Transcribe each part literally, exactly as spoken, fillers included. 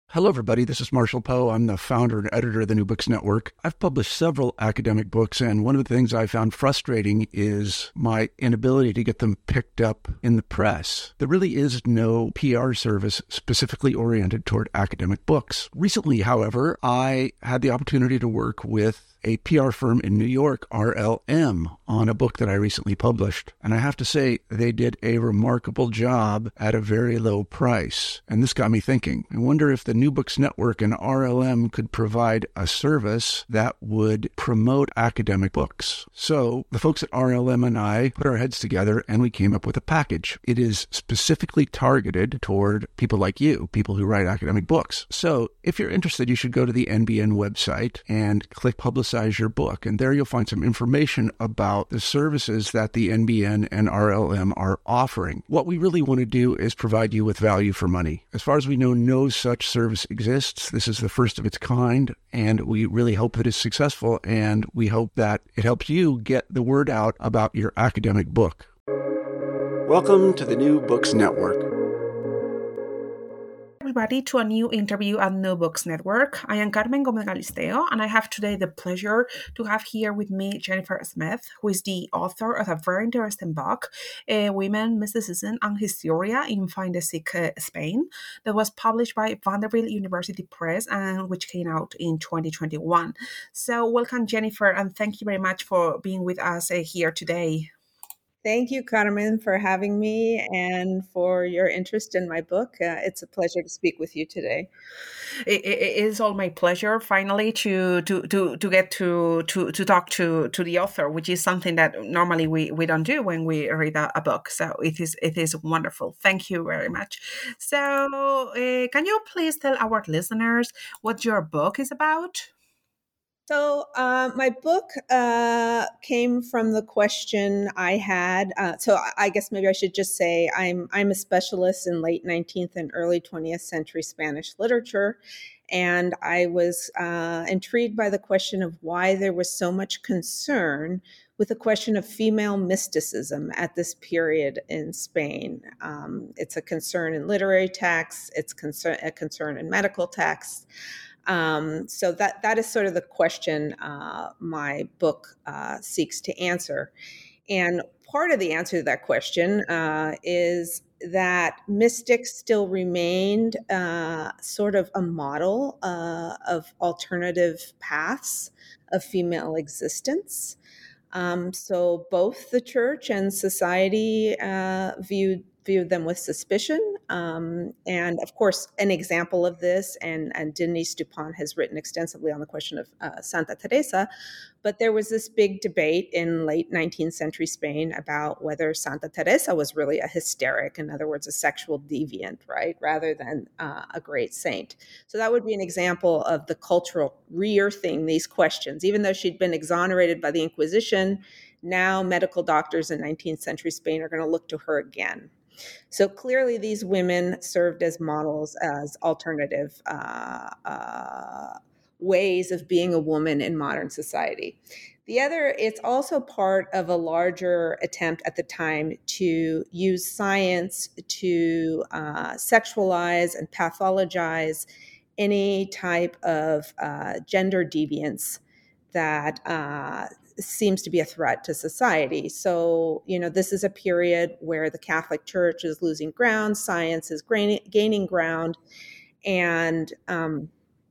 Hello, everybody. This is Marshall Poe. I'm the founder and editor of the New Books Network. I've published several academic books, and one of the things I found frustrating is my inability to get them picked up in the press. There really is no P R service specifically oriented toward academic books. Recently, however, I had the opportunity to work with a P R firm in New York, R L M, on a book that I recently published. And I have to say, they did a remarkable job at a very low price. And this got me thinking. I wonder if the New Books Network and R L M could provide a service that would promote academic books. So the folks at R L M and I put our heads together and we came up with a package. It is specifically targeted toward people like you, people who write academic books. So if you're interested, you should go to the N B N website and click Publicize your book. And there you'll find some information about the services that the N B N and R L M are offering. What we really want to do is provide you with value for money. As far as we know, no such service exists. This is the first of its kind, and we really hope that it's successful, and we hope that it helps you get the word out about your academic book. Welcome to the New Books Network. Everybody to a new interview at New Books Network. I am Carmen Gomez Galisteo, and I have today the pleasure to have here with me Jennifer Smith, who is the author of a very interesting book, uh, Women, Mysticism, and Hysteria in Find the Sick, uh, Spain, that was published by Vanderbilt University Press and which came out in twenty twenty-one. So welcome, Jennifer, and thank you very much for being with us uh, here today. Thank you, Carmen, for having me and for your interest in my book. Uh, it's a pleasure to speak with you today. It, it is all my pleasure, finally, to to to to get to to to talk to to the author, which is something that normally we, we don't do when we read a, a book. So it is it is wonderful. Thank you very much. So uh, can you please tell our listeners what your book is about? So uh, my book uh, came from the question I had. Uh, so I guess maybe I should just say I'm I'm a specialist in late nineteenth and early twentieth century Spanish literature, and I was uh, intrigued by the question of why there was so much concern with the question of female mysticism at this period in Spain. Um, it's a concern in literary texts. It's concern, a concern in medical texts. Um, so that that is sort of the question uh, my book uh, seeks to answer. And part of the answer to that question uh, is that mystics still remained uh, sort of a model uh, of alternative paths of female existence. Um, so both the church and society uh, viewed viewed them with suspicion. Um, and of course, an example of this, and, and Denise Dupont has written extensively on the question of uh, Santa Teresa, but there was this big debate in late nineteenth century Spain about whether Santa Teresa was really a hysteric, in other words, a sexual deviant, right, rather than uh, a great saint. So that would be an example of the cultural re-earthing these questions. Even though she'd been exonerated by the Inquisition, now medical doctors in nineteenth century Spain are going to look to her again. So clearly these women served as models, as alternative uh, uh, ways of being a woman in modern society. The other, it's also part of a larger attempt at the time to use science to uh, sexualize and pathologize any type of uh, gender deviance that uh, seems to be a threat to society. So, you know, this is a period where the Catholic Church is losing ground, science is gaining ground, and um,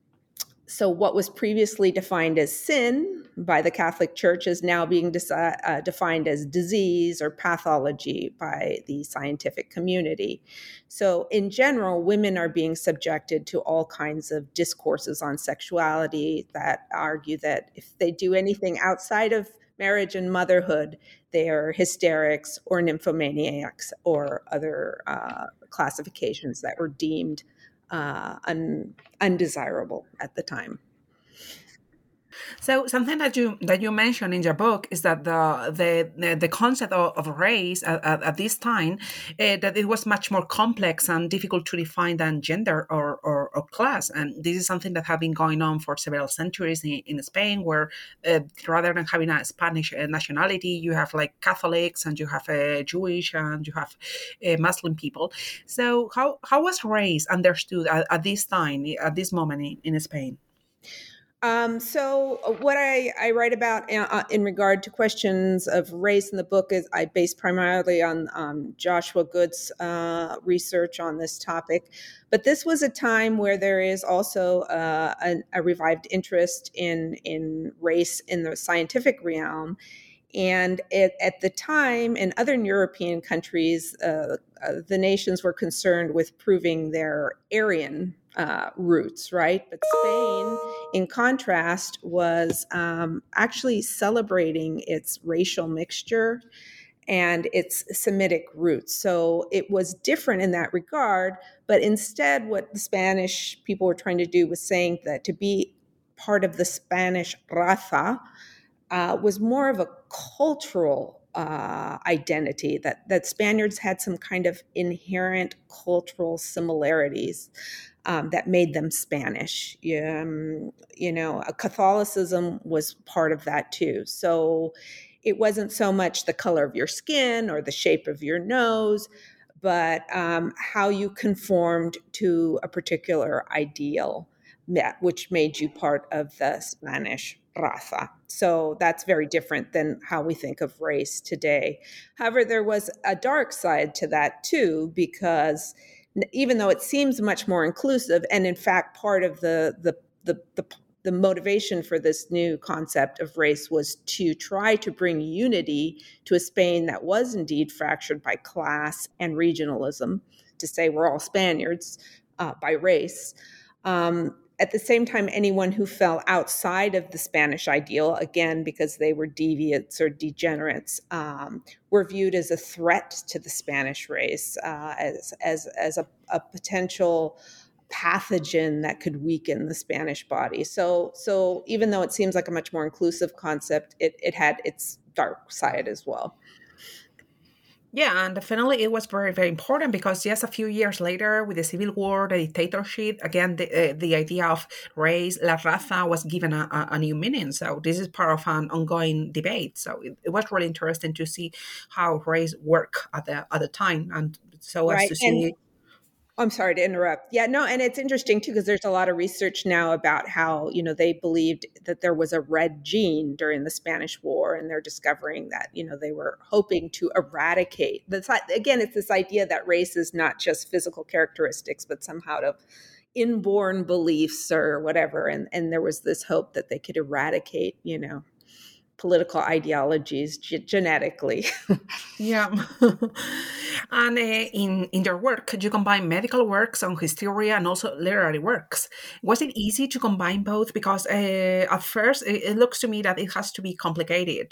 so what was previously defined as sin by the Catholic Church is now being deci- uh, defined as disease or pathology by the scientific community. So in general, women are being subjected to all kinds of discourses on sexuality that argue that if they do anything outside of marriage and motherhood, they are hysterics or nymphomaniacs or other uh, classifications that were deemed Uh, un, undesirable at the time. So something that you that you mentioned in your book is that the the the, the concept of, of race at, at, at this time uh, that it was much more complex and difficult to define than gender or, or, or class, and this is something that has been going on for several centuries in, in Spain, where uh, rather than having a Spanish uh, nationality, you have like Catholics and you have uh, Jewish and you have uh, Muslim people. So how how was race understood at, at this time, at this moment in, in Spain? Um, so uh, what I, I write about in, uh, in regard to questions of race in the book is I base primarily on um, Joshua Good's uh, research on this topic. But this was a time where there is also uh, a, a revived interest in, in race in the scientific realm. And it, at the time, in other European countries, uh, uh, the nations were concerned with proving their Aryan uh, roots, right? But Spain, in contrast, was um, actually celebrating its racial mixture and its Semitic roots. So it was different in that regard. But instead, what the Spanish people were trying to do was saying that to be part of the Spanish raza, Uh, was more of a cultural uh, identity, that, that Spaniards had some kind of inherent cultural similarities um, that made them Spanish. Um, you know, Catholicism was part of that too. So it wasn't so much the color of your skin or the shape of your nose, but um, how you conformed to a particular ideal, which made you part of the Spanish raza. So that's very different than how we think of race today. However, there was a dark side to that too, because even though it seems much more inclusive, and in fact, part of the the the, the the motivation for this new concept of race was to try to bring unity to a Spain that was indeed fractured by class and regionalism, to say we're all Spaniards uh, by race. Um, at the same time, anyone who fell outside of the Spanish ideal, again, because they were deviates or degenerates, um, were viewed as a threat to the Spanish race, uh, as, as, as a, a potential pathogen that could weaken the Spanish body. So, so even though it seems like a much more inclusive concept, it, it had its dark side as well. Yeah, and definitely it was very, very important because just a few years later, with the Civil War, the dictatorship, again, the, uh, the idea of race, la raza, was given a, a, a new meaning. So this is part of an ongoing debate. So it, it was really interesting to see how race worked at the at the time, and so as Right. to see. And I'm sorry to interrupt. Yeah, no, and it's interesting too, because there's a lot of research now about how, you know, they believed that there was a red gene during the Spanish War, and they're discovering that, you know, they were hoping to eradicate. That's, again, it's this idea that race is not just physical characteristics, but somehow of inborn beliefs or whatever. And, and there was this hope that they could eradicate, you know, political ideologies ge- genetically. Yeah. And uh, in, in your work, you combine medical works on hysteria and also literary works. Was it easy to combine both? Because uh, at first, it, it looks to me that it has to be complicated.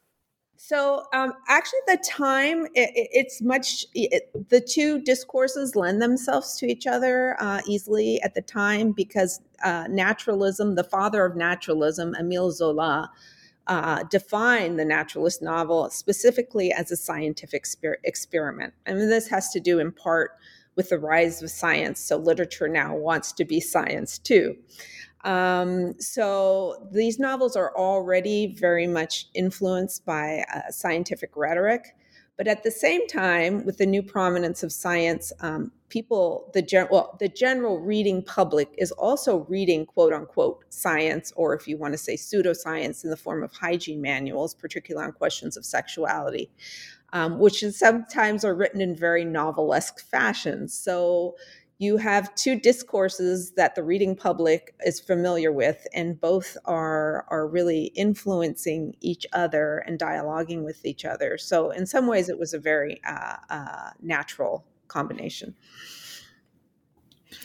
So um, actually, the time it, it's much. It, the two discourses lend themselves to each other uh, easily at the time, because uh, naturalism, the father of naturalism, Émile Zola, uh, defined the naturalist novel specifically as a scientific exper- experiment. I mean, this has to do in part with the rise of science. So literature now wants to be science too. Um, so these novels are already very much influenced by uh, scientific rhetoric. But at the same time, with the new prominence of science, um, people, the gen- well, the general reading public is also reading quote unquote science, or if you want to say pseudoscience, in the form of hygiene manuals, particularly on questions of sexuality, um, which is sometimes are written in very novelesque fashions. So you have two discourses that the reading public is familiar with, and both are are really influencing each other and dialoguing with each other. So in some ways, it was a very uh, uh, natural combination.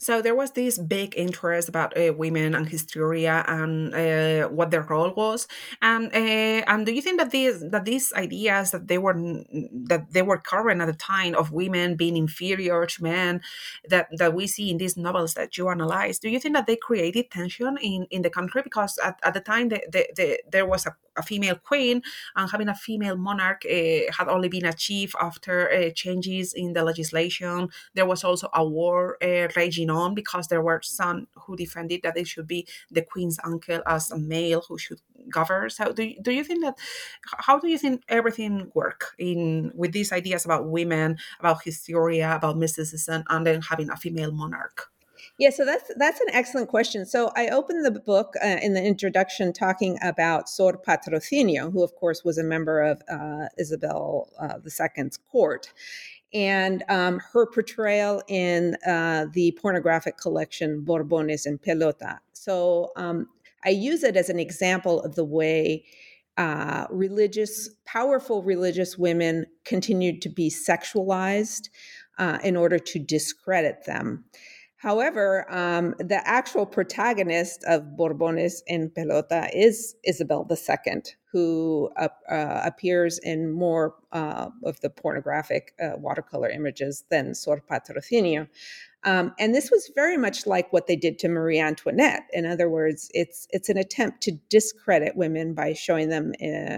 So there was this big interest about uh, women and hysteria and uh, what their role was, and uh, and do you think that these that these ideas that they were that they were current at the time of women being inferior to men, that that we see in these novels that you analyze, do you think that they created tension in, in the country because at, at the time the, the, the, there was a, a female queen, and having a female monarch uh, had only been achieved after uh, changes in the legislation. There was also a war uh, raging on because there were some who defended that it should be the queen's uncle as a male who should govern. So do you, do you think that, how do you think everything work in with these ideas about women, about hysteria, about mysticism, and then having a female monarch? Yeah, so that's that's an excellent question. So I opened the book uh, in the introduction talking about Sor Patrocinio, who of course was a member of uh, Isabel uh, the Second's court, and um, her portrayal in uh, the pornographic collection Borbones en Pelota. So um, I use it as an example of the way uh, religious, powerful religious women continued to be sexualized uh, in order to discredit them. However, um, the actual protagonist of Borbones en Pelota is Isabel the Second, who uh, uh, appears in more uh, of the pornographic uh, watercolor images than Sor Patrocinio. Um, and this was very much like what they did to Marie Antoinette. In other words, it's it's an attempt to discredit women by showing them uh,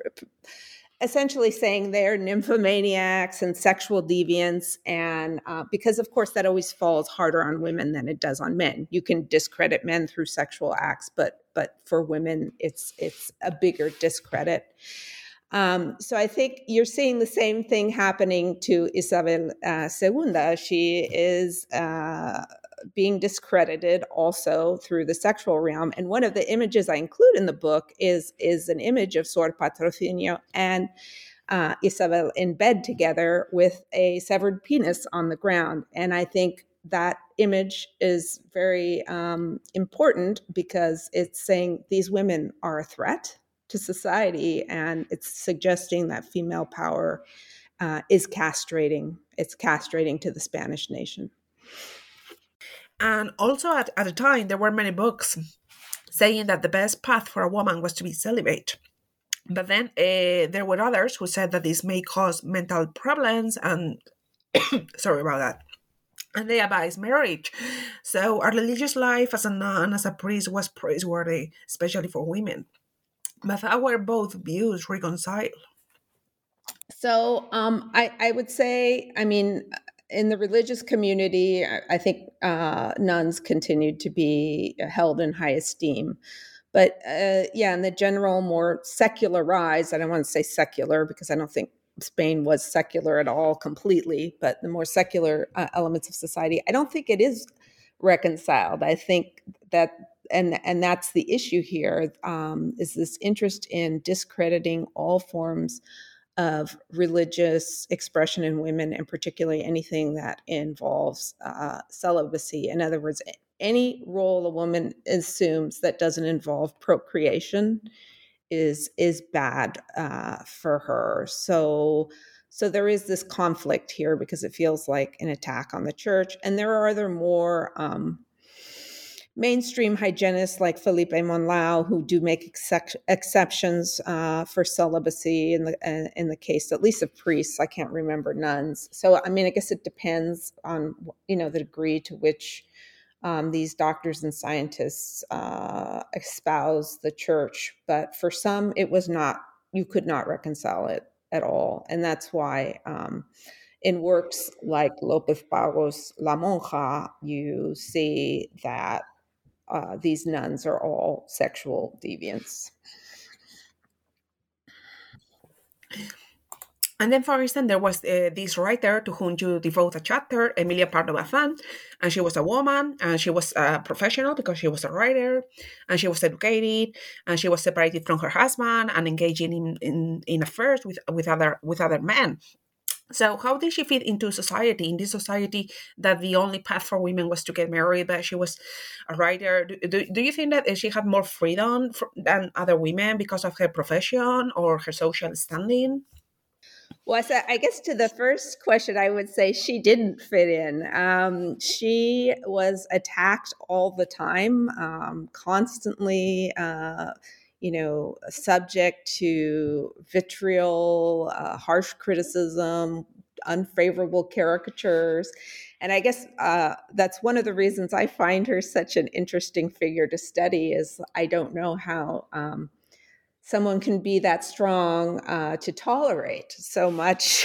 essentially saying they're nymphomaniacs and sexual deviants. And uh, because, of course, that always falls harder on women than it does on men. You can discredit men through sexual acts, but but for women, it's it's a bigger discredit. Um, so I think you're seeing the same thing happening to Isabel uh, Segunda. She is uh, being discredited also through the sexual realm. And one of the images I include in the book is, is an image of Sor Patrocinio and uh, Isabel in bed together with a severed penis on the ground. And I think that image is very um, important because it's saying these women are a threat to society, and it's suggesting that female power uh, is castrating. It's castrating to the Spanish nation. And also at, at the time, there were many books saying that the best path for a woman was to be celibate. But then uh, there were others who said that this may cause mental problems and, sorry about that, and they advised marriage. So a religious life as a nun, as a priest, was praiseworthy, especially for women. But how were both views reconciled? So um, I, I would say, I mean, in the religious community, I, I think uh, nuns continued to be held in high esteem. But uh, yeah, in the general, more secularized, I don't want to say secular because I don't think Spain was secular at all completely, but the more secular uh, elements of society, I don't think it is reconciled. I think that, and and that's the issue here, um, is this interest in discrediting all forms of religious expression in women, and particularly anything that involves uh, celibacy. In other words, any role a woman assumes that doesn't involve procreation is is bad uh, for her. So, so there is this conflict here because it feels like an attack on the church. And there are other more um, mainstream hygienists like Felipe Monlau who do make exec- exceptions uh, for celibacy in the uh, in the case, at least of priests. I can't remember nuns. So, I mean, I guess it depends on, you know, the degree to which Um, these doctors and scientists uh, espouse the church. But for some, it was not, you could not reconcile it at all. And that's why um, in works like López Pagos' La Monja, you see that uh, these nuns are all sexual deviants. And then, for instance, there was uh, this writer to whom you devote a chapter, Emilia Pardo Bazán, and she was a woman, and she was a professional because she was a writer, and she was educated, and she was separated from her husband and engaging in, in, in affairs with, with other with other men. So how did she fit into society, in this society that the only path for women was to get married, but she was a writer? Do, do, do you think that she had more freedom for, than other women because of her profession or her social standing? Well, so I guess to the first question, I would say she didn't fit in. Um, she was attacked all the time, um, constantly, uh, you know, subject to vitriol, uh, harsh criticism, unfavorable caricatures. And I guess uh, that's one of the reasons I find her such an interesting figure to study is I don't know how um, someone can be that strong uh, to tolerate so much,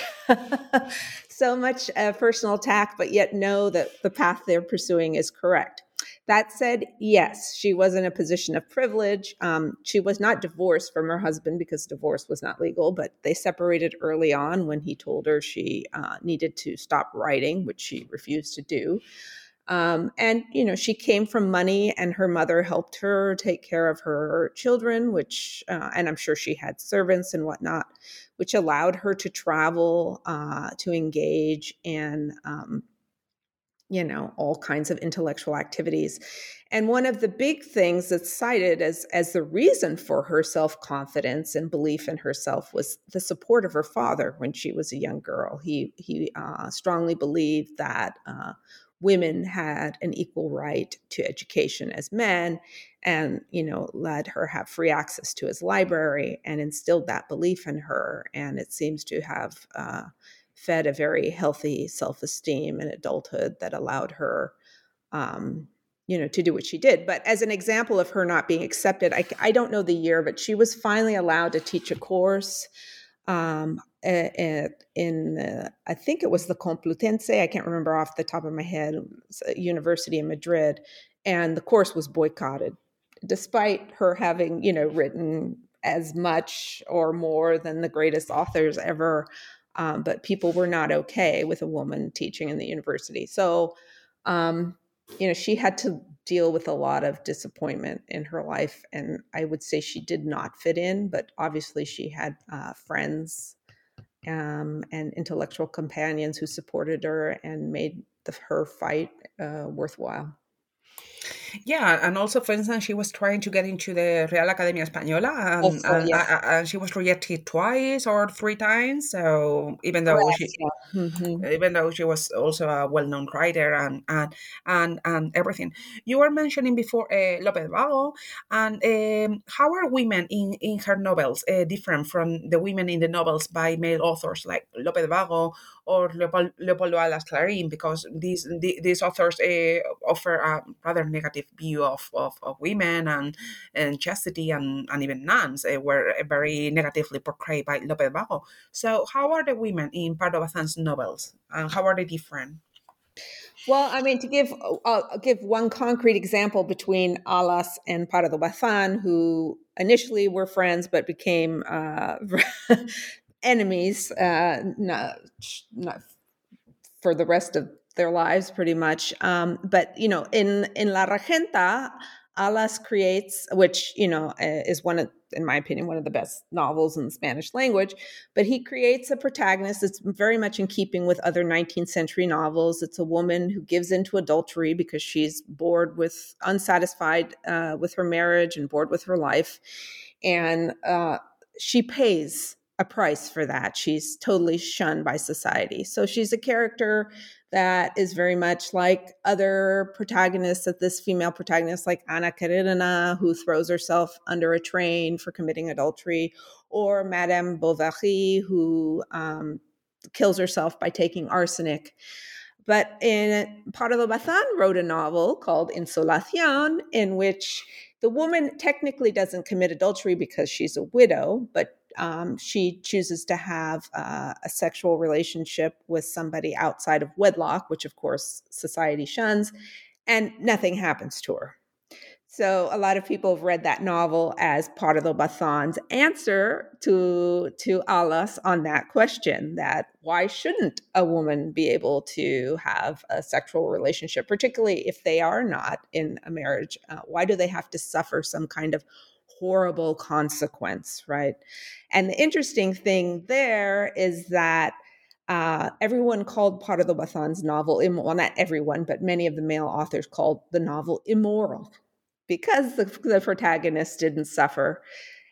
so much uh, personal attack, but yet know that the path they're pursuing is correct. That said, yes, she was in a position of privilege. Um, she was not divorced from her husband because divorce was not legal, but they separated early on when he told her she uh, needed to stop writing, which she refused to do. Um, and, you know, she came from money and her mother helped her take care of her children, which, uh, and I'm sure she had servants and whatnot, which allowed her to travel, uh, to engage in, um, you know, all kinds of intellectual activities. And one of the big things that's cited as, as the reason for her self-confidence and belief in herself was the support of her father when she was a young girl. He, he uh, strongly believed that uh, women had an equal right to education as men and, you know, let her have free access to his library and instilled that belief in her. And it seems to have uh, fed a very healthy self-esteem in adulthood that allowed her, um, you know, to do what she did. But as an example of her not being accepted, I, I don't know the year, but she was finally allowed to teach a course um, at, in, the, I think it was the Complutense, I can't remember off the top of my head, it was a university in Madrid, and the course was boycotted, despite her having, you know, written as much or more than the greatest authors ever. Um, but people were not okay with a woman teaching in the university. So, um, you know, she had to deal with a lot of disappointment in her life. And I would say she did not fit in, but obviously she had uh, friends um, and intellectual companions who supported her and made the, her fight uh, worthwhile. Yeah, and also, for instance, she was trying to get into the Real Academia Española, and, Also, and, yeah. uh, and she was rejected twice or three times. So even though Correct, she, yeah. Mm-hmm. even though she was also a well-known writer and and and, and everything, you were mentioning before uh, Lope de Vago, and um, how are women in in her novels uh, different from the women in the novels by male authors like Lope de Vago or Leopoldo, Leopoldo Alas Clarín? Because these the, these authors uh, offer a rather negative view of, of, of women and, and chastity, and, and even nuns uh, were very negatively portrayed by Lope de Vago. So how are the women in Pardo Bazan's novels, and how are they different? Well, I mean, to give I'll give one concrete example between Alas and Pardo Bazan, who initially were friends but became uh, enemies, uh, not, not for the rest of their lives, pretty much. Um, but you know, in in La Regenta, Alas creates, which you know is one of, in my opinion, one of the best novels in the Spanish language. But he creates a protagonist that's very much in keeping with other nineteenth century novels. It's a woman who gives into adultery because she's bored with, unsatisfied uh, with her marriage and bored with her life, and uh, she pays a price for that. She's totally shunned by society. So she's a character that is very much like other protagonists, of this female protagonist like Anna Karenina, who throws herself under a train for committing adultery, or Madame Bovary, who um, kills herself by taking arsenic. But in Pardo Bazan wrote a novel called Insolación, in which the woman technically doesn't commit adultery because she's a widow, but um, she chooses to have uh, a sexual relationship with somebody outside of wedlock, which of course society shuns, and nothing happens to her. So a lot of people have read that novel as Pardo Bazan's answer to, to Alas on that question, that why shouldn't a woman be able to have a sexual relationship, particularly if they are not in a marriage? Uh, why do they have to suffer some kind of horrible consequence, right? And the interesting thing there is that uh, everyone called Pardo Bazan's novel, well, not everyone, but many of the male authors called the novel immoral, because the, the protagonist didn't suffer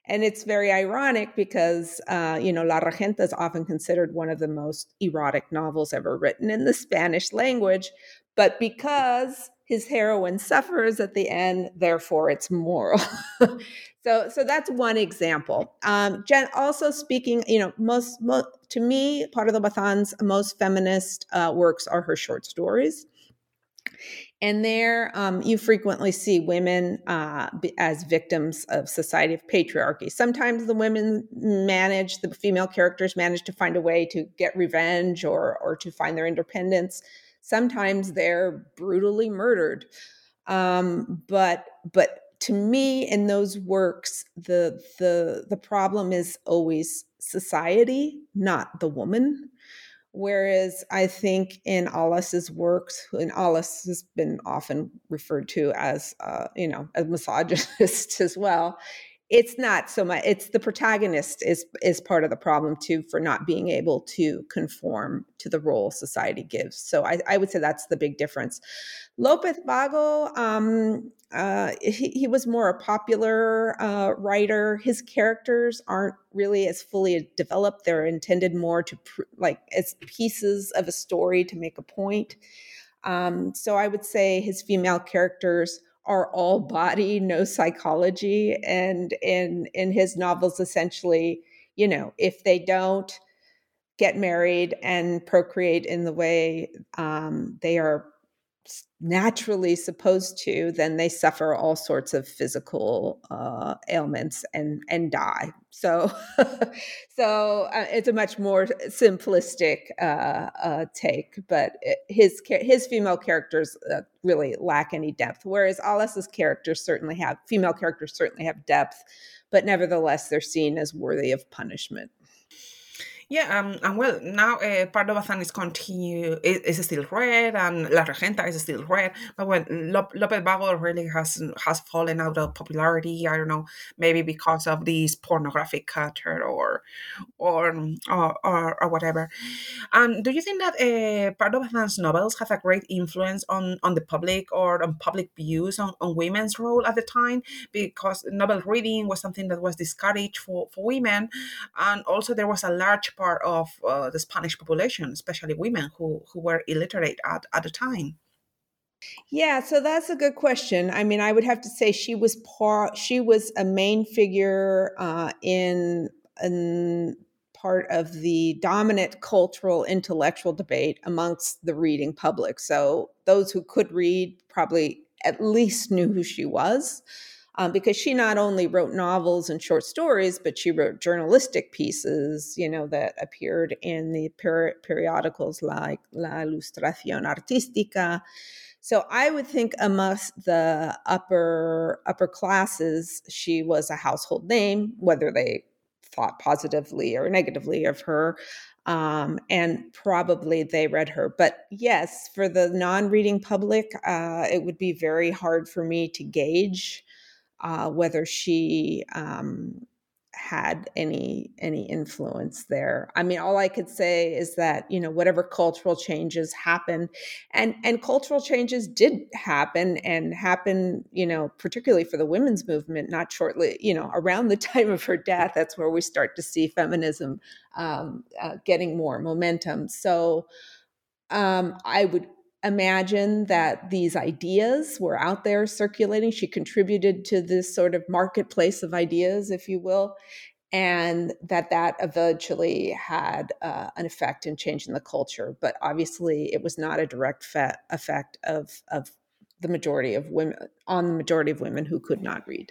And it's very ironic because, uh, you know, La Regenta is often considered one of the most erotic novels ever written in the Spanish language. But because his heroine suffers at the end, therefore it's moral. so, so that's one example. Um, Jen, also speaking, you know, most, most to me, Pardo Bazan's most feminist uh, works are her short stories. And there, um, you frequently see women uh, as victims of society of patriarchy. Sometimes the women manage, the female characters manage to find a way to get revenge or or to find their independence. Sometimes they're brutally murdered. Um, but but to me, in those works, the the the problem is always society, not the woman. Whereas I think in Aulas's works, and Aulas has been often referred to as, uh, you know, a misogynist as well. It's not so much. It's the protagonist is is part of the problem too for not being able to conform to the role society gives. So I, I would say that's the big difference. Lopez Vago, um, uh, he, he was more a popular uh, writer. His characters aren't really as fully developed. They're intended more to pr- like as pieces of a story to make a point. Um, so I would say his female characters are all body, no psychology. And in in his novels, essentially, you know, if they don't get married and procreate in the way um, they are naturally supposed to, then they suffer all sorts of physical uh, ailments and and die. So, so uh, it's a much more simplistic uh, uh, take. But his his female characters uh, really lack any depth, whereas Aulas's characters certainly have female characters certainly have depth, but nevertheless they're seen as worthy of punishment. Yeah, um, and well, now uh, Pardo Bazan is continue is, is still read, and La Regenta is still read. But when Lop- Lopez Vago really has has fallen out of popularity, I don't know, maybe because of this pornographic culture or or or, or, or whatever. Um, do you think that uh, Pardo Bazan's novels have a great influence on, on the public or on public views on, on women's role at the time? Because novel reading was something that was discouraged for, for women, and also there was a large part of uh, the Spanish population, especially women, who, who were illiterate at, at the time. Yeah, so that's a good question. I mean, I would have to say she was part. She was a main figure uh, in in part of the dominant cultural intellectual debate amongst the reading public. So those who could read probably at least knew who she was. Um, because she not only wrote novels and short stories, but she wrote journalistic pieces, you know, that appeared in the per- periodicals like La Ilustración Artística. So I would think amongst the upper upper classes, she was a household name, whether they thought positively or negatively of her. Um, and probably they read her. But yes, for the non-reading public, uh, it would be very hard for me to gauge uh, whether she um, had any any influence there. I mean, all I could say is that, you know, whatever cultural changes happened, and and cultural changes did happen and happen, you know, particularly for the women's movement, not shortly, you know, around the time of her death. That's where we start to see feminism um, uh, getting more momentum. So um, I would imagine that these ideas were out there circulating. She contributed to this sort of marketplace of ideas, if you will, and that that eventually had uh, an effect in changing the culture. But obviously, it was not a direct fe- effect of of the majority of women on the majority of women who could not read.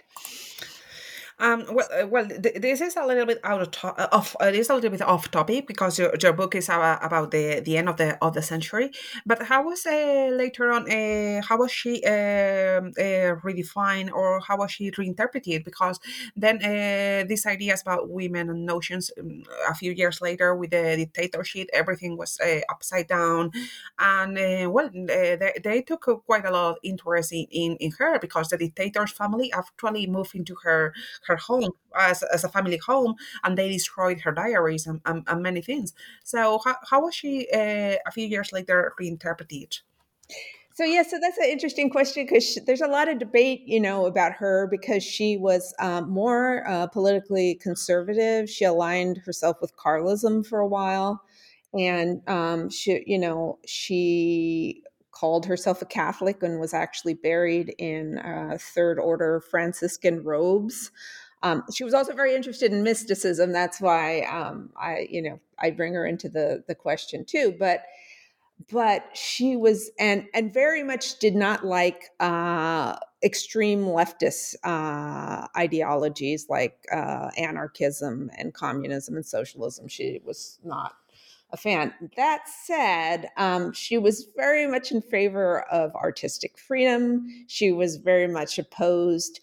Um, well, uh, well, th- this is a little bit out of to- uh, off. Uh, this is a little bit off topic because your, your book is about, about the, the end of the of the century. But how was uh, later on? Uh, how was she uh, uh, redefined, or how was she reinterpreted? Because then uh, these ideas about women and notions, um, a few years later with the dictatorship, everything was uh, upside down, and uh, well, uh, they, they took uh, quite a lot of interest in, in, in her because the dictator's family actually moved into her. her home as, as a family home, and they destroyed her diaries and, and, and many things. So how, how was she uh, a few years later reinterpreted? So, yeah, so that's an interesting question because there's a lot of debate, you know, about her because she was um, more uh, politically conservative. She aligned herself with Carlism for a while. And um, she, you know, she called herself a Catholic and was actually buried in uh, third order Franciscan robes. Um, she was also very interested in mysticism. That's why um, I, you know, I bring her into the the question too. But but she was and and very much did not like uh, extreme leftist uh, ideologies like uh, anarchism and communism and socialism. She was not a fan. That said, um, she was very much in favor of artistic freedom. She was very much opposed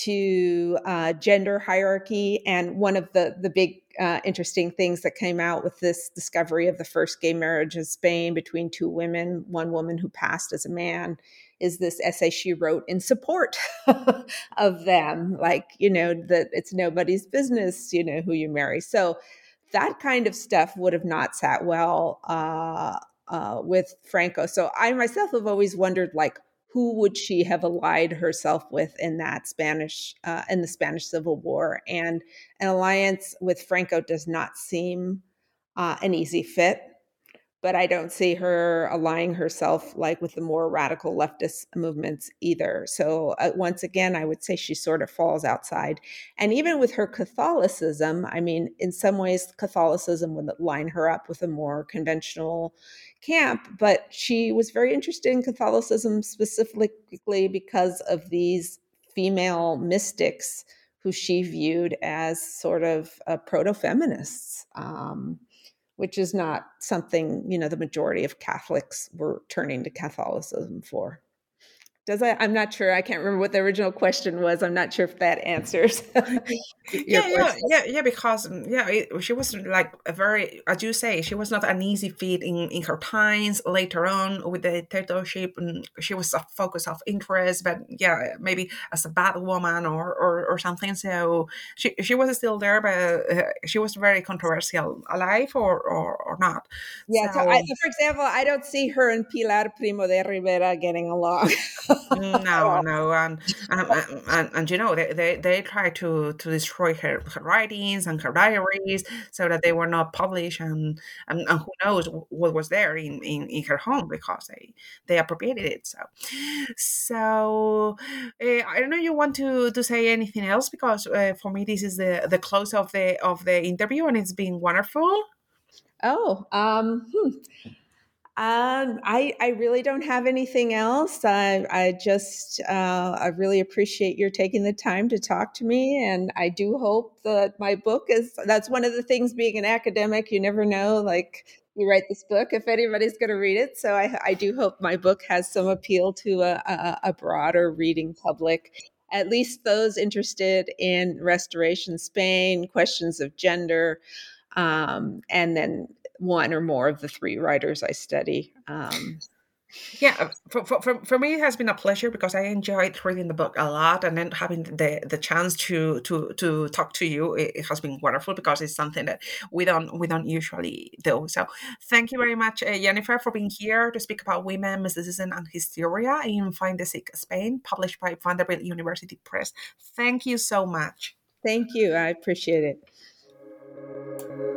to uh, gender hierarchy. And one of the, the big uh, interesting things that came out with this discovery of the first gay marriage in Spain between two women, one woman who passed as a man, is this essay she wrote in support of them. Like, you know, that it's nobody's business, you know, who you marry. So that kind of stuff would have not sat well uh, uh, with Franco. So I myself have always wondered, like, who would she have allied herself with in that Spanish, uh, in the Spanish Civil War? And an alliance with Franco does not seem uh, an easy fit. But I don't see her aligning herself like with the more radical leftist movements either. So uh, once again, I would say she sort of falls outside. And even with her Catholicism, I mean, in some ways, Catholicism would line her up with a more conventional camp. But she was very interested in Catholicism specifically because of these female mystics who she viewed as sort of uh, proto-feminists. Um, which is not something, you know, the majority of Catholics were turning to Catholicism for. Does I? I'm not sure. I can't remember what the original question was. I'm not sure if that answers. yeah, yeah, yeah, yeah. Because yeah, it, she was like a very, as you say, she was not an easy fit in, in her times. Later on, with the dictatorship, and she was a focus of interest. But yeah, maybe as a bad woman or or, or something. So she she was still there, but uh, she was very controversial, alive or or, or not. Yeah. So, so I, for example, I don't see her and Pilar Primo de Rivera getting along. no, no, and and, and and you know they, they, they tried to, to destroy her, her writings and her diaries so that they were not published, and and, and who knows what was there in, in, in her home because they they appropriated it. So so uh, I don't know. You want to, to say anything else because uh, for me this is the, the close of the of the interview and it's been wonderful. Oh, um, hmm. Um, I, I really don't have anything else. I, I just, uh, I really appreciate your taking the time to talk to me. And I do hope that my book is, that's one of the things being an academic, you never know, like you write this book, if anybody's going to read it. So I, I do hope my book has some appeal to a, a, a broader reading public, at least those interested in Restoration Spain, questions of gender, um, and then one or more of the three writers I study. Um, yeah, for, for, for me, it has been a pleasure because I enjoyed reading the book a lot, and then having the, the chance to to to talk to you, it, it has been wonderful because it's something that we don't we don't usually do. So, thank you very much, uh, Jennifer, for being here to speak about women, mysticism, and hysteria in Find the Sick, Spain, published by Vanderbilt University Press. Thank you so much. Thank you. I appreciate it.